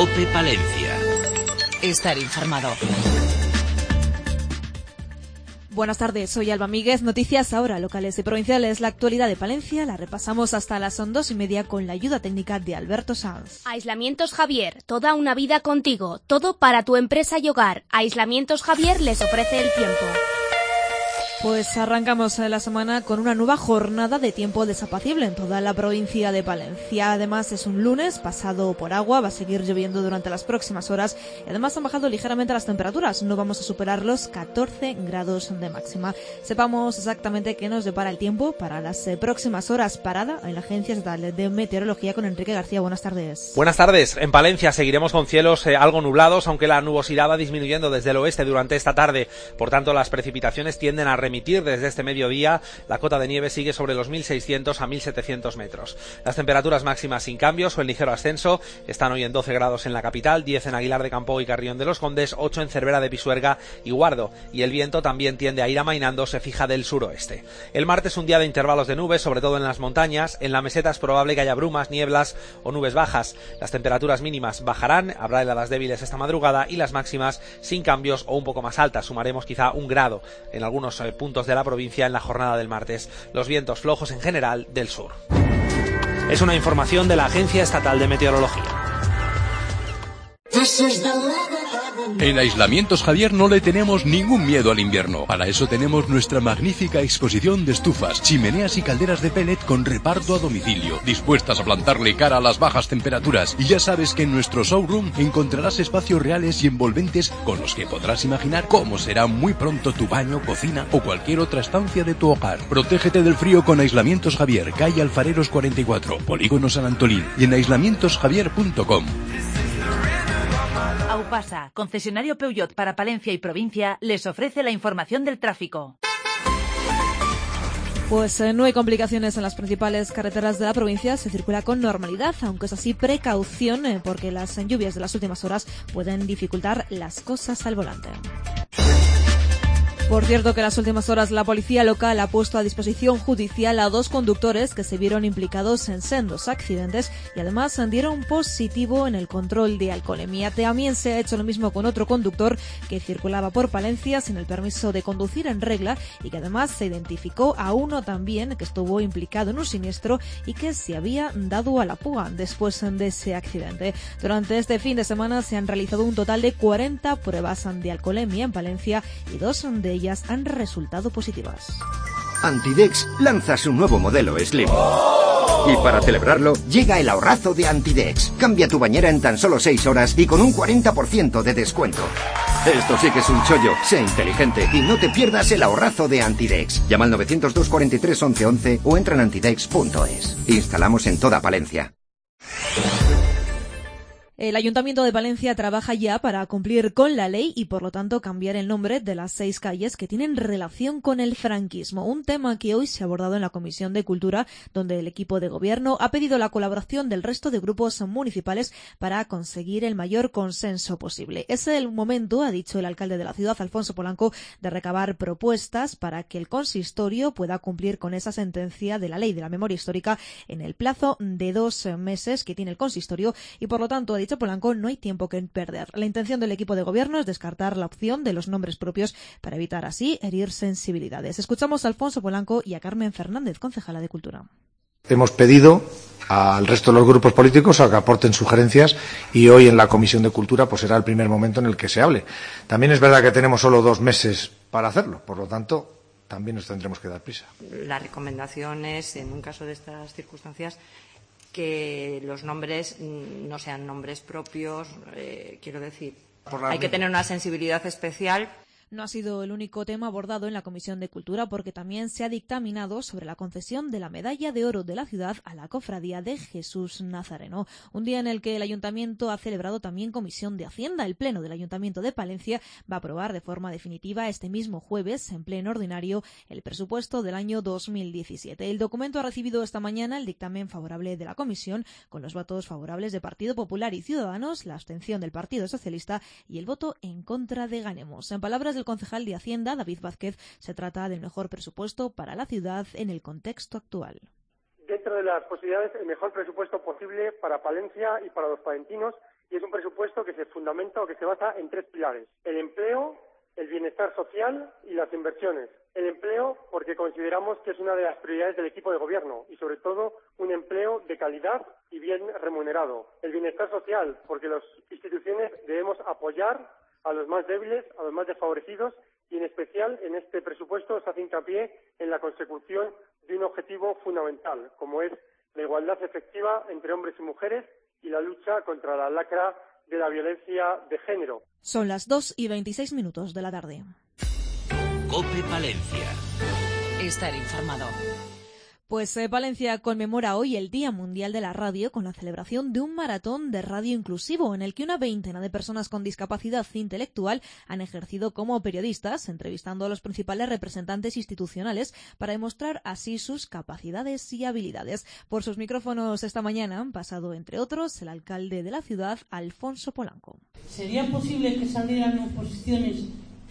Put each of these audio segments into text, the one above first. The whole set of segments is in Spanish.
COPE Palencia. Estar informado. Buenas tardes, soy Alba Míguez. Noticias ahora locales y provinciales. La actualidad de Palencia la repasamos hasta las 2:30 con la ayuda técnica de Alberto Sanz. Aislamientos Javier, toda una vida contigo, todo para tu empresa y hogar. Aislamientos Javier les ofrece el tiempo. Pues arrancamos la semana con una nueva jornada de tiempo desapacible en toda la provincia de Palencia. Además es un lunes pasado por agua, va a seguir lloviendo durante las próximas horas y además han bajado ligeramente las temperaturas. No vamos a superar los 14 grados de máxima. Sepamos exactamente qué nos depara el tiempo para las próximas horas. Parada en la Agencia Estatal de Meteorología con Enrique García. Buenas tardes. Buenas tardes. En Palencia seguiremos con cielos algo nublados, aunque la nubosidad va disminuyendo desde el oeste durante esta tarde. Por tanto, las precipitaciones tienden a remitir desde este mediodía. La cota de nieve sigue sobre los 1.600 a 1.700 metros. Las temperaturas máximas sin cambios o en ligero ascenso están hoy en 12 grados en la capital, 10 en Aguilar de Campo y Carrión de los Condes, 8 en Cervera de Pisuerga y Guardo. Y el viento también tiende a ir amainando, se fija del suroeste. El martes un día de intervalos de nubes, sobre todo en las montañas. En la meseta es probable que haya brumas, nieblas o nubes bajas. Las temperaturas mínimas bajarán, habrá heladas débiles esta madrugada y las máximas sin cambios o un poco más altas. Sumaremos quizá 1 grado en algunos puntos de la provincia en la jornada del martes. Los vientos flojos en general del sur. Es una información de la Agencia Estatal de Meteorología. En Aislamientos Javier no le tenemos ningún miedo al invierno. Para eso tenemos nuestra magnífica exposición de estufas, chimeneas y calderas de pellet con reparto a domicilio, dispuestas a plantarle cara a las bajas temperaturas. Y ya sabes que en nuestro showroom encontrarás espacios reales y envolventes con los que podrás imaginar cómo será muy pronto tu baño, cocina o cualquier otra estancia de tu hogar. Protégete del frío con Aislamientos Javier, calle Alfareros 44, Polígono San Antolín y en aislamientosjavier.com. Aupasa, concesionario Peugeot para Palencia y provincia, les ofrece la información del tráfico. Pues no hay complicaciones en las principales carreteras de la provincia, se circula con normalidad, aunque es así precaución porque las lluvias de las últimas horas pueden dificultar las cosas al volante. Por cierto que en las últimas horas la policía local ha puesto a disposición judicial a 2 conductores que se vieron implicados en sendos accidentes y además dieron positivo en el control de alcoholemia. También se ha hecho lo mismo con otro conductor que circulaba por Palencia sin el permiso de conducir en regla y que además se identificó a uno también que estuvo implicado en un siniestro y que se había dado a la fuga después de ese accidente. Durante este fin de semana se han realizado un total de 40 pruebas de alcoholemia en Palencia y 2 de ellas han resultado positivas. Antidex lanza su nuevo modelo Slim. Y para celebrarlo, llega el ahorrazo de Antidex. Cambia tu bañera en tan solo 6 horas y con un 40% de descuento. Esto sí que es un chollo. Sé inteligente y no te pierdas el ahorrazo de Antidex. Llama al 902 43 11 11 o entra en antidex.es. Instalamos en toda Palencia. El Ayuntamiento de Palencia trabaja ya para cumplir con la ley y, por lo tanto, cambiar el nombre de las 6 calles que tienen relación con el franquismo. Un tema que hoy se ha abordado en la Comisión de Cultura, donde el equipo de gobierno ha pedido la colaboración del resto de grupos municipales para conseguir el mayor consenso posible. Es el momento, ha dicho el alcalde de la ciudad, Alfonso Polanco, de recabar propuestas para que el consistorio pueda cumplir con esa sentencia de la ley de la memoria histórica en el plazo de 2 meses que tiene el consistorio y, por lo tanto, ha dicho Polanco, no hay tiempo que perder. La intención del equipo de gobierno es descartar la opción de los nombres propios para evitar así herir sensibilidades. Escuchamos a Alfonso Polanco y a Carmen Fernández, concejala de Cultura. Hemos pedido al resto de los grupos políticos a que aporten sugerencias y hoy en la Comisión de Cultura pues será el primer momento en el que se hable. También es verdad que tenemos solo 2 meses para hacerlo, por lo tanto también nos tendremos que dar prisa. La recomendación es, en un caso de estas circunstancias, que los nombres no sean nombres propios, quiero decir, hay que tener una sensibilidad especial. No ha sido el único tema abordado en la Comisión de Cultura porque también se ha dictaminado sobre la concesión de la Medalla de Oro de la ciudad a la Cofradía de Jesús Nazareno. Un día en el que el Ayuntamiento ha celebrado también Comisión de Hacienda. El Pleno del Ayuntamiento de Palencia va a aprobar de forma definitiva este mismo jueves, en pleno ordinario, el presupuesto del año 2017. El documento ha recibido esta mañana el dictamen favorable de la Comisión, con los votos favorables de Partido Popular y Ciudadanos, la abstención del Partido Socialista y el voto en contra de Ganemos. En palabras del concejal de Hacienda, David Vázquez, se trata del mejor presupuesto para la ciudad en el contexto actual. Dentro dentro de las posibilidades, el mejor presupuesto posible para Palencia y para los palentinos, y es un presupuesto que se fundamenta o que se basa en 3 pilares: el empleo, el bienestar social y las inversiones. El empleo, porque consideramos que es una de las prioridades del equipo de gobierno y, sobre todo, un empleo de calidad y bien remunerado. El bienestar social, porque las instituciones debemos apoyar a los más débiles, a los más desfavorecidos, y en especial en este presupuesto se hace hincapié en la consecución de un objetivo fundamental, como es la igualdad efectiva entre hombres y mujeres y la lucha contra la lacra de la violencia de género. Son las 2:26 de la tarde. COPE Palencia. Estar informado. Pues Palencia conmemora hoy el Día Mundial de la Radio con la celebración de un maratón de radio inclusivo en el que una veintena de personas con discapacidad intelectual han ejercido como periodistas, entrevistando a los principales representantes institucionales para demostrar así sus capacidades y habilidades. Por sus micrófonos esta mañana han pasado, entre otros, el alcalde de la ciudad, Alfonso Polanco. ¿Sería posible que salieran oposiciones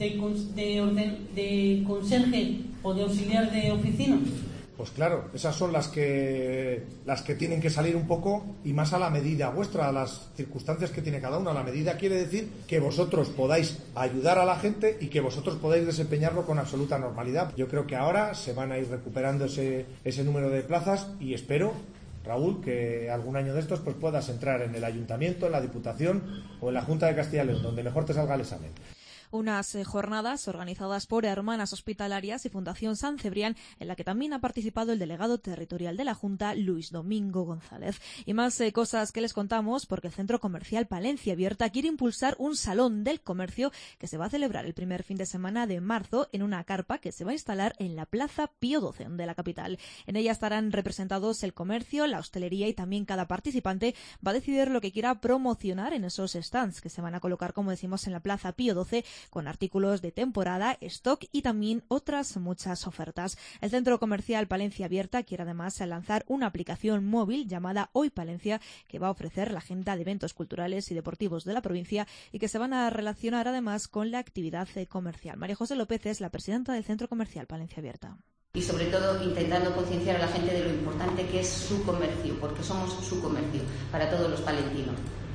de conserje o de auxiliar de oficina? Pues claro, esas son las que tienen que salir un poco y más a la medida vuestra, a las circunstancias que tiene cada uno. A la medida quiere decir que vosotros podáis ayudar a la gente y que vosotros podáis desempeñarlo con absoluta normalidad. Yo creo que ahora se van a ir recuperando ese número de plazas y espero, Raúl, que algún año de estos pues puedas entrar en el Ayuntamiento, en la Diputación o en la Junta de Castilla y León, donde mejor te salga el examen. Unas jornadas organizadas por Hermanas Hospitalarias y Fundación San Cebrián, en la que también ha participado el delegado territorial de la Junta, Luis Domingo González. Y más cosas que les contamos, porque el Centro Comercial Palencia Abierta quiere impulsar un salón del comercio que se va a celebrar el primer fin de semana de marzo en una carpa que se va a instalar en la Plaza Pío XII de la capital. En ella estarán representados el comercio, la hostelería y también cada participante va a decidir lo que quiera promocionar en esos stands que se van a colocar, como decimos, en la Plaza Pío XII, con artículos de temporada, stock y también otras muchas ofertas. El Centro Comercial Palencia Abierta quiere además lanzar una aplicación móvil llamada Hoy Palencia, que va a ofrecer la agenda de eventos culturales y deportivos de la provincia y que se van a relacionar además con la actividad comercial. María José López es la presidenta del Centro Comercial Palencia Abierta. Y sobre todo intentando concienciar a la gente de lo importante que es su comercio, porque somos su comercio para todos los palentinos.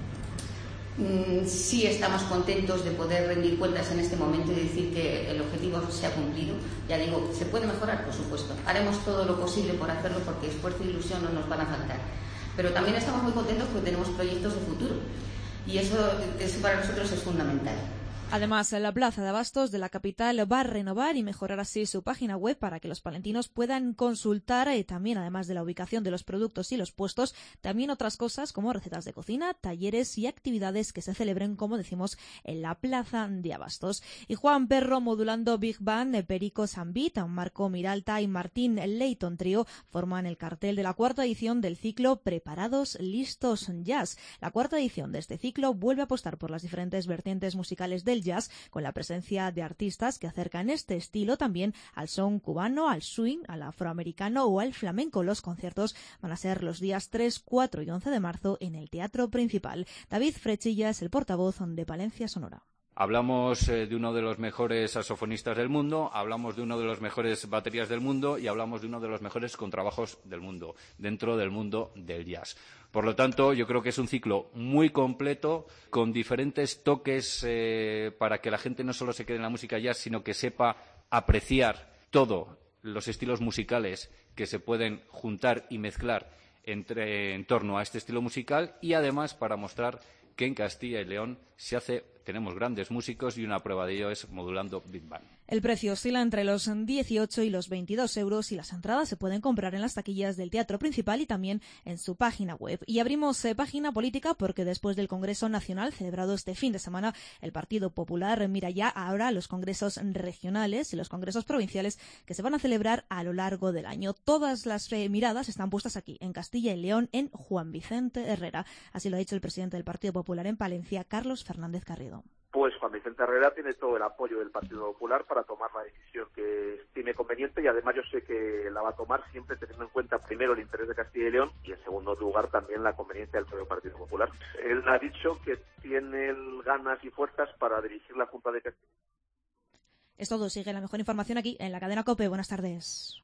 Sí estamos contentos de poder rendir cuentas en este momento y decir que el objetivo se ha cumplido. Ya digo, se puede mejorar, por supuesto. Haremos todo lo posible por hacerlo porque esfuerzo e ilusión no nos van a faltar. Pero también estamos muy contentos porque tenemos proyectos de futuro y eso para nosotros es fundamental. Además, la Plaza de Abastos de la capital va a renovar y mejorar así su página web para que los palentinos puedan consultar también, además de la ubicación de los productos y los puestos, también otras cosas como recetas de cocina, talleres y actividades que se celebren, como decimos, en la Plaza de Abastos. Y Juan Perro modulando Big Band, Perico Sambit, Marco Miralta y Martín Leighton Trío forman el cartel de la cuarta edición del ciclo Preparados, Listos, Jazz. La cuarta edición de este ciclo vuelve a apostar por las diferentes vertientes musicales del jazz, con la presencia de artistas que acercan este estilo también al son cubano, al swing, al afroamericano o al flamenco. Los conciertos van a ser los días 3, 4 y 11 de marzo en el Teatro Principal. David Frechilla es el portavoz de Palencia Sonora. Hablamos de uno de los mejores saxofonistas del mundo, hablamos de uno de los mejores baterías del mundo y hablamos de uno de los mejores contrabajos del mundo, dentro del mundo del jazz. Por lo tanto, yo creo que es un ciclo muy completo, con diferentes toques para que la gente no solo se quede en la música jazz, sino que sepa apreciar todos los estilos musicales que se pueden juntar y mezclar en torno a este estilo musical y además para mostrar que en Castilla y León tenemos grandes músicos y una prueba de ello es Modulando Big Band. El precio oscila entre los 18 y los 22 euros y las entradas se pueden comprar en las taquillas del Teatro Principal y también en su página web. Y abrimos página política porque después del Congreso Nacional celebrado este fin de semana, el Partido Popular mira ya ahora los congresos regionales y los congresos provinciales que se van a celebrar a lo largo del año. Todas las miradas están puestas aquí, en Castilla y León, en Juan Vicente Herrera. Así lo ha dicho el presidente del Partido Popular en Palencia, Carlos Fernández Garrido. Pues Juan Vicente Herrera tiene todo el apoyo del Partido Popular para tomar la decisión que estime conveniente y además yo sé que la va a tomar siempre teniendo en cuenta primero el interés de Castilla y León y en segundo lugar también la conveniencia del propio Partido Popular. Él ha dicho que tiene ganas y fuerzas para dirigir la Junta de Castilla. Es todo, sigue la mejor información aquí en la cadena COPE. Buenas tardes.